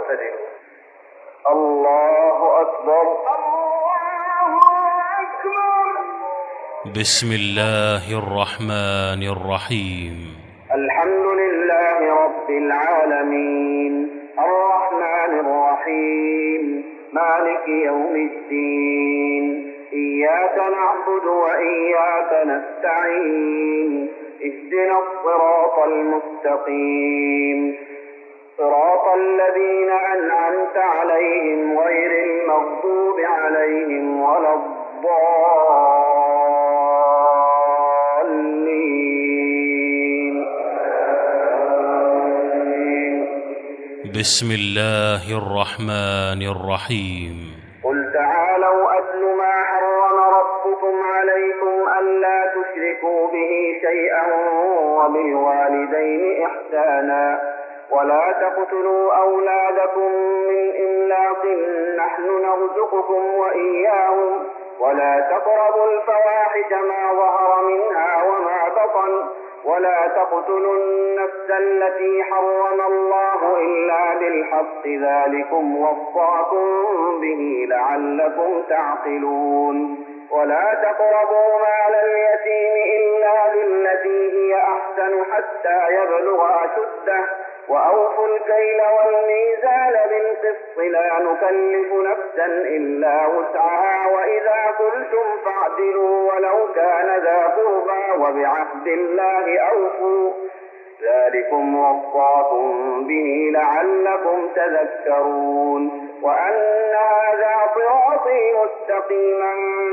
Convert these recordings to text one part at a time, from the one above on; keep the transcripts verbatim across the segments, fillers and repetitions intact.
واعتدلوا. الله أكبر. الله أكبر. بسم الله الرحمن الرحيم. الحمد لله رب العالمين الرحمن الرحيم مالك يوم الدين إياك نعبد وإياك نستعين اهدنا الصراط المستقيم صراط الذين أنعمت عليهم غير المغضوب عليهم ولا الضالين. بسم الله الرحمن الرحيم. قل تعالوا أتل ما حرم ربكم عليكم ألا تشركوا به شيئا وبالوالدين إحسانا ولا تقتلوا أولادكم من إملاق نحن نرزقكم وإياهم ولا تقربوا الفواحش ما ظهر منها وما بطن ولا تقتلوا النفس التي حرم الله إلا بالحق ذلكم وصاكم به لعلكم تعقلون. ولا تقربوا مال اليتيم إلا بالتي هي أحسن حتى يبلغ أشده وأوفوا الكيل والميزان بالقسط لا نكلف نفسا إلا وسعها وإذا قلتم فاعدلوا ولو كان ذا قربى وبعهد الله أوفوا ذلكم وصاكم به لعلكم تذكرون. وأن هذا صراطي مستقيما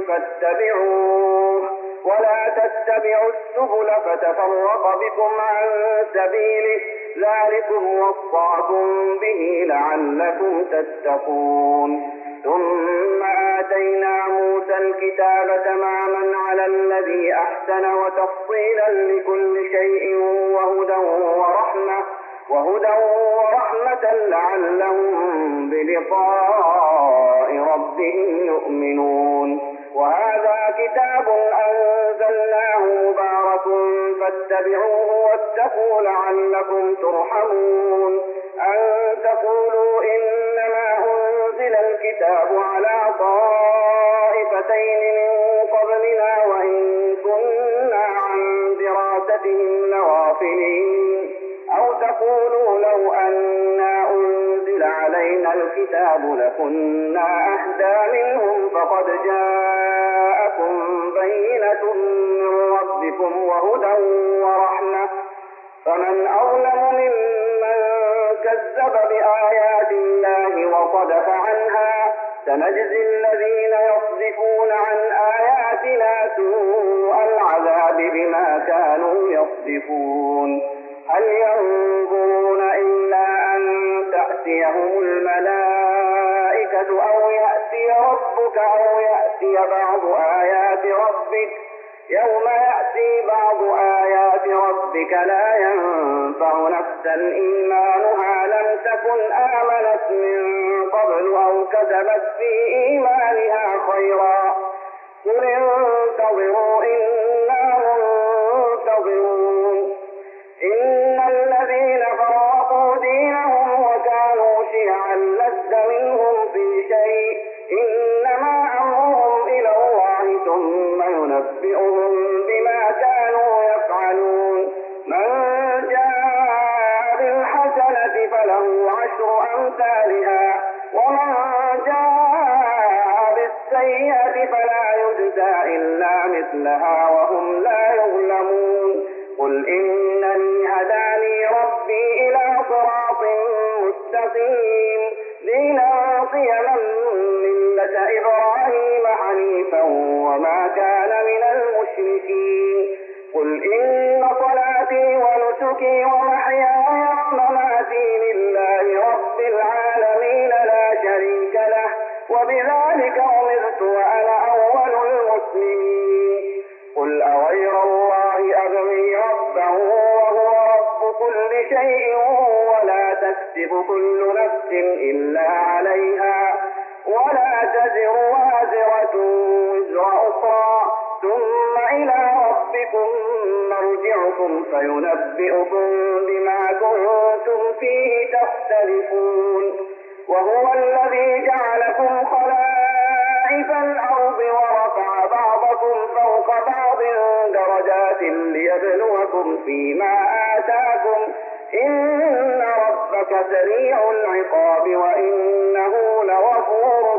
فاتبعوه ولا تتبعوا السبل فتفرق بكم عن سبيله ذلكم وصاكم به لعلكم تتقون. ثم آتينا موسى الكتاب تماما على الذي أحسن وتفصيلا لكل شيء وهدى ورحمة وهدى ورحمة لعلهم بلقاء ربهم يؤمنون. وهذا كتاب أنزلناه مبارك فاتبعوه واتقوا لعلكم ترحمون. أن تقولوا إنما أنزل الكتاب على طائفتين من قبلنا وإن كنا عن دراستهم لغافلين أو تقولوا لو أنا أنزل علينا الكتاب لكنا أهدى منهم فقد جاءكم بينة من ربكم وهدى ورحمة فمن أظلم ممن كذب بآيات الله وصدف عنها سنجزي الذين يصدفون عن آياتنا سوء العذاب بما كانوا يصدفون. هل ينظرون إلا أن تأتيهم الملائكة أو يأتي ربك أو يأتي بعض آيات ربك يوم يأتي بعض آيات ربك لا ينفع نفسا إيمانها لم تكن آمنت من قبل أو كسبت في إيمانها خيرا قل انتظروا إنا منتظرون. إن الذين فرقوا دينهم وكانوا شيعا لست منهم في شيء إنما أمرهم إلى الله ثم ينبئهم بما كانوا يفعلون. من جاء بالحسنة فله عشر أمثالها ومن جاء بالسيئة فلا يجزى إلا مثلها وهم لا يظلمون. قل إنني هداني ربي إلى صراط مستقيم دينا قيما ملة إبراهيم حنيفا وما كان من المشركين. قل إن صلاتي ونسكي ومحياي ومماتي لله رب العالمين لا شريك له وبذلك أمرت وأنا أول المسلمين. قل أغير الله أبغي ربا وهو رب كل شيء ولا تكسب كل نفس إلا عليها ولا تزر وازرة وزر أخرى ثم إلى ربكم مرجعكم فينبئكم بما كنتم فيه تختلفون. وهو الذي جعلكم خلائف الأرض ورفع بعضكم فوق بعض درجات ليبلوكم فيما آتاكم إن ربك سريع العقاب وإنه لغفور